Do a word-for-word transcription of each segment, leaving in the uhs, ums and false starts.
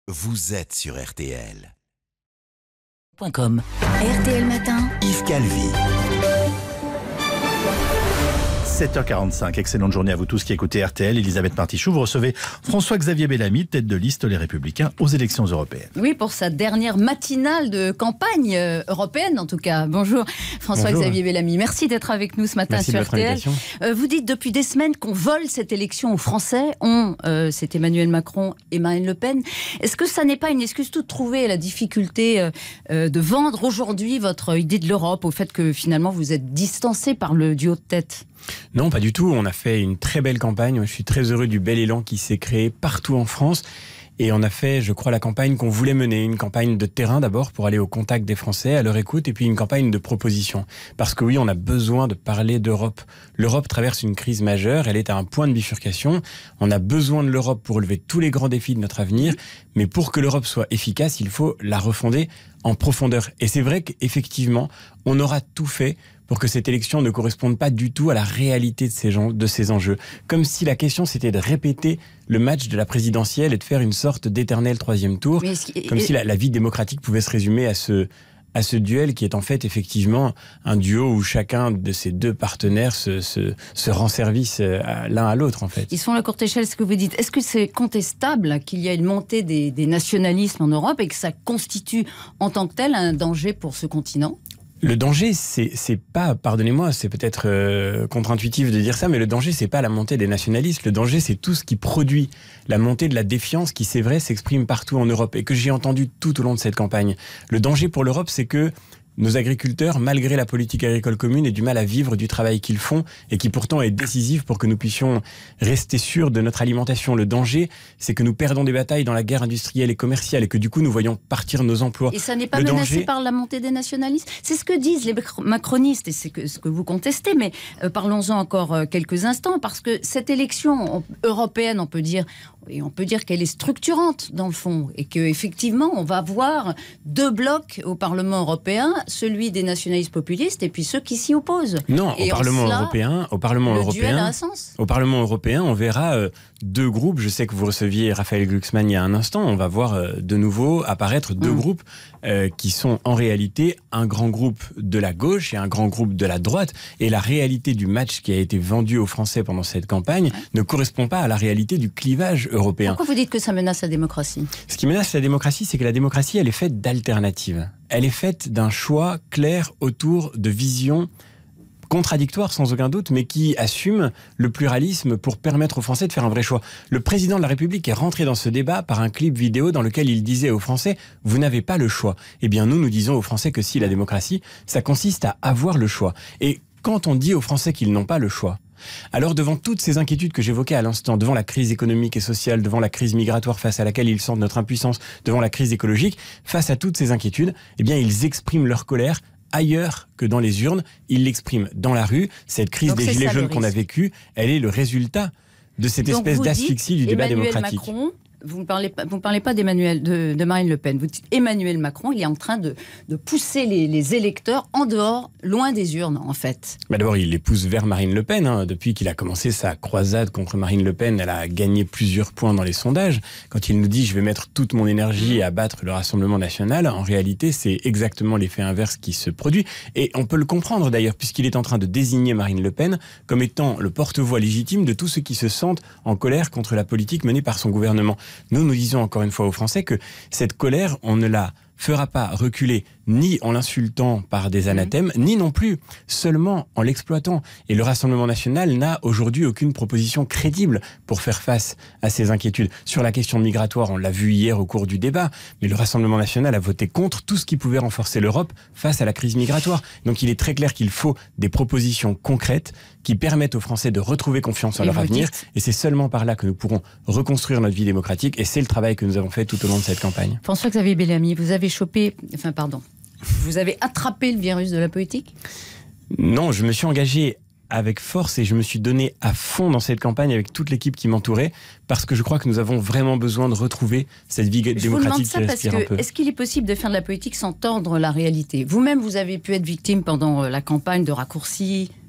Vous êtes sur R T L. R T L Matin, Yves Calvi. sept heures quarante-cinq, excellente journée à vous tous qui écoutez R T L. Elisabeth Martichoux, vous recevez François-Xavier Bellamy, tête de liste Les Républicains aux élections européennes. Oui, pour sa dernière matinale de campagne euh, européenne en tout cas. Bonjour François-Xavier Bellamy, merci d'être avec nous ce matin. Merci sur de votre R T L. invitation. Euh, vous dites depuis des semaines qu'on vole cette élection aux Français. On, euh, c'est Emmanuel Macron et Marine Le Pen. Est-ce que ça n'est pas une excuse toute trouvée à la difficulté euh, euh, de vendre aujourd'hui votre idée de l'Europe, au fait que finalement vous êtes distancé par le duo de tête ? Non, pas du tout. On a fait une très belle campagne. Je suis très heureux du bel élan qui s'est créé partout en France. Et on a fait, je crois, la campagne qu'on voulait mener. Une campagne de terrain d'abord pour aller au contact des Français, à leur écoute, et puis une campagne de proposition. Parce que oui, on a besoin de parler d'Europe. L'Europe traverse une crise majeure, elle est à un point de bifurcation. On a besoin de l'Europe pour relever tous les grands défis de notre avenir. Mais pour que l'Europe soit efficace, il faut la refonder en profondeur. Et c'est vrai qu'effectivement, on aura tout fait pour que cette élection ne corresponde pas du tout à la réalité de ces, gens, de ces enjeux. Comme si la question c'était de répéter le match de la présidentielle et de faire une sorte d'éternel troisième tour. Mais comme et... si la, la vie démocratique pouvait se résumer à ce, à ce duel qui est en fait effectivement un duo où chacun de ces deux partenaires se, se, se rend service l'un à l'autre en fait. Ils sont à la courte échelle, ce que vous dites. Est-ce que c'est contestable qu'il y a une montée des, des nationalismes en Europe et que ça constitue en tant que tel un danger pour ce continent ? Le danger, c'est, c'est pas, pardonnez-moi, c'est peut-être euh, contre-intuitif de dire ça, mais le danger, c'est pas la montée des nationalistes. Le danger, c'est tout ce qui produit la montée de la défiance qui, c'est vrai, s'exprime partout en Europe et que j'ai entendu tout au long de cette campagne. Le danger pour l'Europe, c'est que nos agriculteurs, malgré la politique agricole commune, aient du mal à vivre du travail qu'ils font et qui pourtant est décisif pour que nous puissions rester sûrs de notre alimentation. Le danger, c'est que nous perdons des batailles dans la guerre industrielle et commerciale et que du coup nous voyons partir nos emplois. Et ça n'est pas Le menacé danger... par la montée des nationalistes ? C'est ce que disent les macronistes et c'est ce que vous contestez, mais euh, parlons-en encore euh, quelques instants parce que cette élection on, européenne, on peut dire, et on peut dire qu'elle est structurante dans le fond et qu'effectivement on va voir deux blocs au Parlement européen, celui des nationalistes populistes et puis ceux qui s'y opposent. Non, et au Parlement cela, européen, au Parlement le européen, duel a un sens. Au Parlement européen, on verra euh, deux groupes. Je sais que vous receviez Raphaël Glucksmann il y a un instant. On va voir euh, de nouveau apparaître deux mmh. groupes euh, qui sont en réalité un grand groupe de la gauche et un grand groupe de la droite. Et la réalité du match qui a été vendu aux Français pendant cette campagne ouais. ne correspond pas à la réalité du clivage européen. Pourquoi vous dites que ça menace la démocratie ? Ce qui menace la démocratie, c'est que la démocratie, elle est faite d'alternatives. Elle est faite d'un choix clair autour de visions contradictoires sans aucun doute, mais qui assument le pluralisme pour permettre aux Français de faire un vrai choix. Le président de la République est rentré dans ce débat par un clip vidéo dans lequel il disait aux Français « Vous n'avez pas le choix ». Eh bien nous, nous disons aux Français que si la démocratie, ça consiste à avoir le choix. Et quand on dit aux Français qu'ils n'ont pas le choix, alors devant toutes ces inquiétudes que j'évoquais à l'instant, devant la crise économique et sociale, devant la crise migratoire face à laquelle ils sentent notre impuissance, devant la crise écologique, face à toutes ces inquiétudes, eh bien ils expriment leur colère ailleurs que dans les urnes, ils l'expriment dans la rue. Cette crise Donc des gilets jaunes qu'on a vécue, elle est le résultat de cette Donc espèce d'asphyxie du débat Emmanuel démocratique. Macron, vous ne parlez pas, vous parlez pas d'Emmanuel, de, de Marine Le Pen. Vous dites Emmanuel Macron, il est en train de, de pousser les, les électeurs en dehors, loin des urnes, en fait. Bah d'abord, il les pousse vers Marine Le Pen. Hein. Depuis qu'il a commencé sa croisade contre Marine Le Pen, elle a gagné plusieurs points dans les sondages. Quand il nous dit « je vais mettre toute mon énergie à battre le Rassemblement national », en réalité, c'est exactement l'effet inverse qui se produit. Et on peut le comprendre d'ailleurs, puisqu'il est en train de désigner Marine Le Pen comme étant le porte-voix légitime de tous ceux qui se sentent en colère contre la politique menée par son gouvernement. Nous, nous disons encore une fois aux Français que cette colère, on ne la fera pas reculer ni en l'insultant par des anathèmes, mmh. ni non plus seulement en l'exploitant. Et le Rassemblement national n'a aujourd'hui aucune proposition crédible pour faire face à ces inquiétudes. Sur la question migratoire, on l'a vu hier au cours du débat, mais le Rassemblement national a voté contre tout ce qui pouvait renforcer l'Europe face à la crise migratoire. Donc il est très clair qu'il faut des propositions concrètes qui permettent aux Français de retrouver confiance en et leur avenir. Dites... Et c'est seulement par là que nous pourrons reconstruire notre vie démocratique. Et c'est le travail que nous avons fait tout au long de cette campagne. François-Xavier Bellamy, vous avez chopé... Enfin, pardon. Vous avez attrapé le virus de la politique ? Non, je me suis engagé avec force et je me suis donné à fond dans cette campagne avec toute l'équipe qui m'entourait parce que je crois que nous avons vraiment besoin de retrouver cette vie je démocratique qui respire un peu. Est-ce qu'il est possible de faire de la politique sans tordre la réalité ? Vous-même, vous avez pu être victime pendant la campagne de raccourcis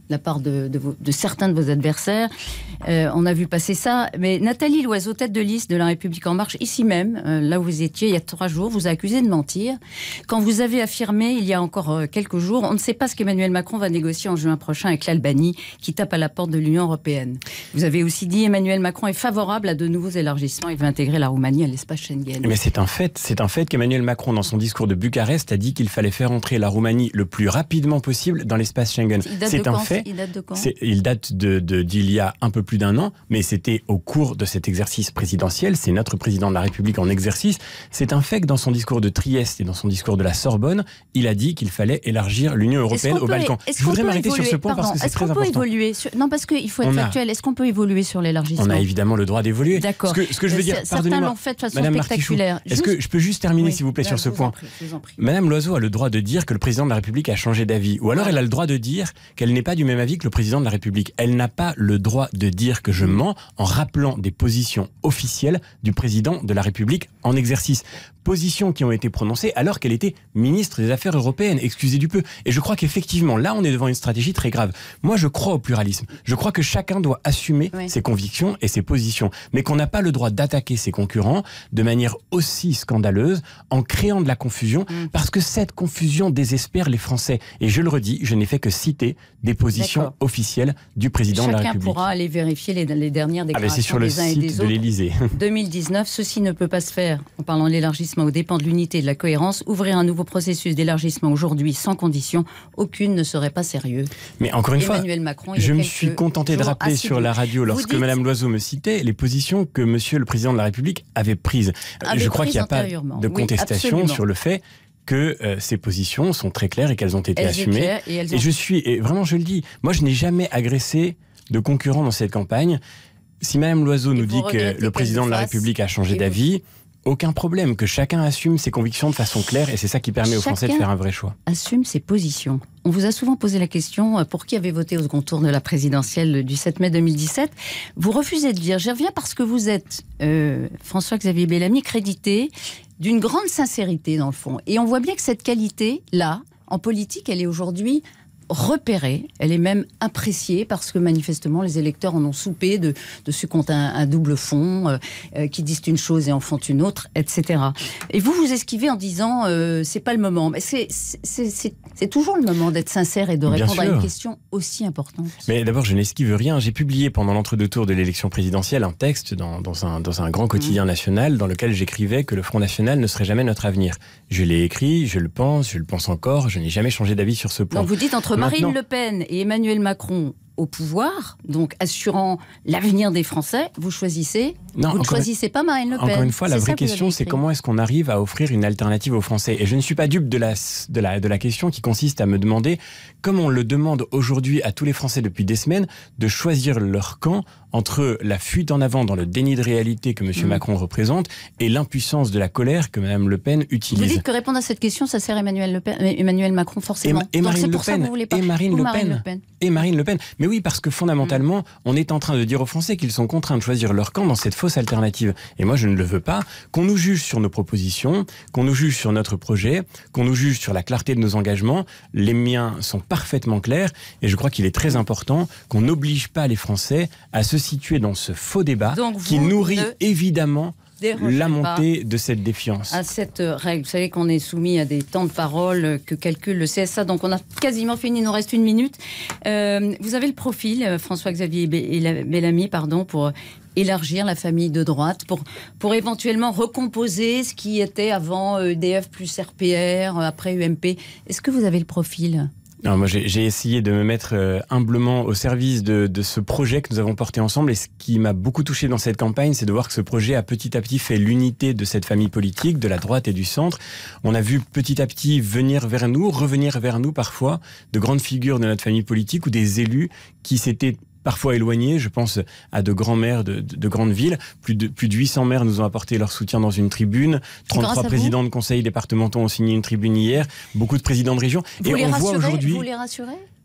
de la part de, de, vos, de certains de vos adversaires. Euh, on a vu passer ça. Mais Nathalie Loiseau, tête de liste de La République En Marche, ici même, euh, là où vous étiez il y a trois jours, vous a accusé de mentir. Quand vous avez affirmé, il y a encore euh, quelques jours, on ne sait pas ce qu'Emmanuel Macron va négocier en juin prochain avec l'Albanie, qui tape à la porte de l'Union européenne. Vous avez aussi dit Emmanuel Macron est favorable à de nouveaux élargissements. Il veut intégrer la Roumanie à l'espace Schengen. Mais c'est un fait. C'est un fait qu'Emmanuel Macron, dans son discours de Bucarest, a dit qu'il fallait faire entrer la Roumanie le plus rapidement possible dans l'espace Schengen. C'est un fait. Il date de quand ? Il date de, de, d'il y a un peu plus d'un an, mais c'était au cours de cet exercice présidentiel. C'est notre président de la République en exercice. C'est un fait que dans son discours de Trieste et dans son discours de la Sorbonne, il a dit qu'il fallait élargir l'Union européenne aux Balkans. Je voudrais m'arrêter sur ce point Pardon, parce que c'est très important. Est-ce qu'on peut évoluer sur... Non, parce qu'il faut être on factuel. A... Est-ce qu'on peut évoluer sur l'élargissement ? On a évidemment le droit d'évoluer. D'accord. Ce que, ce que je veux dire, certains l'ont fait de façon Madame spectaculaire. Martichoux, est-ce que je peux juste terminer, oui, s'il vous plaît, sur ce point ? Madame Loiseau a le droit de dire que le président de la République a changé d'avis. Ou alors elle a le droit de dire qu'elle n'est pas du même avis que le président de la République. Elle n'a pas le droit de dire que je mens en rappelant des positions officielles du président de la République en exercice. Positions qui ont été prononcées alors qu'elle était ministre des Affaires européennes, excusez du peu. Et je crois qu'effectivement, là, on est devant une stratégie très grave. Moi, je crois au pluralisme. Je crois que chacun doit assumer oui. ses convictions et ses positions, mais qu'on n'a pas le droit d'attaquer ses concurrents de manière aussi scandaleuse en créant de la confusion, mmh. parce que cette confusion désespère les Français. Et je le redis, je n'ai fait que citer des positions D'accord. officielles du président chacun de la République. Chacun pourra aller vérifier les, les dernières déclarations ah ben c'est sur le des uns et des site de autres. l'Élysée. deux mille dix-neuf, ceci ne peut pas se faire en parlant de l'élargissement aux dépens de l'unité et de la cohérence. Ouvrir un nouveau processus d'élargissement aujourd'hui sans condition, aucune ne serait pas sérieux. Mais encore une Emmanuel fois, Macron, je me suis contenté de rappeler sur la radio, lorsque dites... Madame Loiseau me citait, les positions que Monsieur le Président de la République avait prises. Avait je crois prise qu'il n'y a pas de contestation oui, sur le fait que euh, ces positions sont très claires et qu'elles ont été elles assumées. Et, elles ont... et je suis, et vraiment je le dis, moi je n'ai jamais agressé de concurrents dans cette campagne. Si Madame Loiseau et nous dit que le Président de la République a changé d'avis, aucun problème, que chacun assume ses convictions de façon claire et c'est ça qui permet aux Français de faire un vrai choix. Assume ses positions. On vous a souvent posé la question pour qui avez voté au second tour de la présidentielle du sept mai deux mille dix-sept. Vous refusez de dire. J'y reviens parce que vous êtes, euh, François-Xavier Bellamy, crédité d'une grande sincérité dans le fond. Et on voit bien que cette qualité-là, en politique, elle est aujourd'hui repérée, elle est même appréciée parce que manifestement les électeurs en ont soupé de, de ceux qui ont un, un double fond, euh, qui disent une chose et en font une autre, et cetera. Et vous, vous esquivez en disant euh, c'est pas le moment. Mais c'est, c'est, c'est, c'est toujours le moment d'être sincère et de répondre à une question aussi importante. Mais d'abord, je n'esquive rien. J'ai publié pendant l'entre-deux tours de l'élection présidentielle un texte dans, dans, un, dans un grand quotidien mmh. national dans lequel j'écrivais que le Front National ne serait jamais notre avenir. Je l'ai écrit, je le pense, je le pense encore, je n'ai jamais changé d'avis sur ce point. Donc vous dites entre Marine Maintenant, Le Pen et Emmanuel Macron au pouvoir, donc assurant l'avenir des Français, vous choisissez non, vous ne choisissez pas Marine Le Pen. Encore une fois, la vraie question, c'est comment est-ce qu'on arrive à offrir une alternative aux Français. Et je ne suis pas dupe de la, de, la, de la question qui consiste à me demander, comme on le demande aujourd'hui à tous les Français depuis des semaines, de choisir leur camp entre la fuite en avant dans le déni de réalité que M. Mmh. Macron représente et l'impuissance de la colère que Mme Le Pen utilise. Vous dites que répondre à cette question, ça sert Emmanuel, Le Pen, Emmanuel Macron forcément. Et, et Marine Donc c'est Le pour Pen, ça que vous voulez pas et Marine, Le, Marine Pen, Le Pen. Et Marine Le Pen. Mais oui, parce que fondamentalement, mmh. on est en train de dire aux Français qu'ils sont contraints de choisir leur camp dans cette fausse alternative. Et moi, je ne le veux pas. Qu'on nous juge sur nos propositions, qu'on nous juge sur notre projet, qu'on nous juge sur la clarté de nos engagements. Les miens sont parfaitement clairs et je crois qu'il est très important qu'on n'oblige pas les Français à se situer dans ce faux débat Donc qui nourrit ne... évidemment la montée de cette défiance. À cette règle, vous savez qu'on est soumis à des temps de parole que calcule le C S A, donc on a quasiment fini, il nous reste une minute. Euh, vous avez le profil, François-Xavier Bellamy, pardon, pour élargir la famille de droite, pour, pour éventuellement recomposer ce qui était avant E D F plus R P R, après U M P. Est-ce que vous avez le profil ? Non, moi j'ai, j'ai essayé de me mettre euh, humblement au service de, de ce projet que nous avons porté ensemble et ce qui m'a beaucoup touché dans cette campagne, c'est de voir que ce projet a petit à petit fait l'unité de cette famille politique, de la droite et du centre. On a vu petit à petit venir vers nous, revenir vers nous parfois, de grandes figures de notre famille politique ou des élus qui s'étaient parfois éloignés, je pense à de grands maires de, de, de grandes villes. Plus de, plus de huit cents maires nous ont apporté leur soutien dans une tribune. trente-trois présidents de conseils départementaux ont signé une tribune hier. Beaucoup de présidents de région. Vous et les on rassurez, voit aujourd'hui. Vous les rassurez ?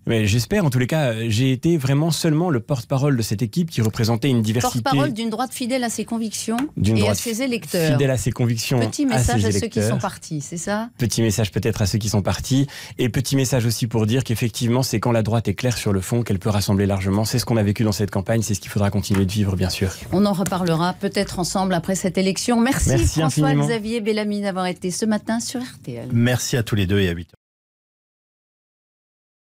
Mais j'espère, en tous les cas, j'ai été vraiment seulement le porte-parole de cette équipe qui représentait une diversité. Porte-parole d'une droite fidèle à ses convictions D'une et à droite ses électeurs. Fidèle à ses convictions. Petit à message ses à, ceux qui électeurs. sont partis, c'est ça? Petit message peut-être à ceux qui sont partis. Et petit message aussi pour dire qu'effectivement, c'est quand la droite est claire sur le fond qu'elle peut rassembler largement. C'est ce qu'on a vécu dans cette campagne, c'est ce qu'il faudra continuer de vivre, bien sûr. On en reparlera peut-être ensemble après cette élection. Merci, Merci infiniment. François-Xavier Bellamy d'avoir été ce matin sur R T L. Merci à tous les deux et à huit heures.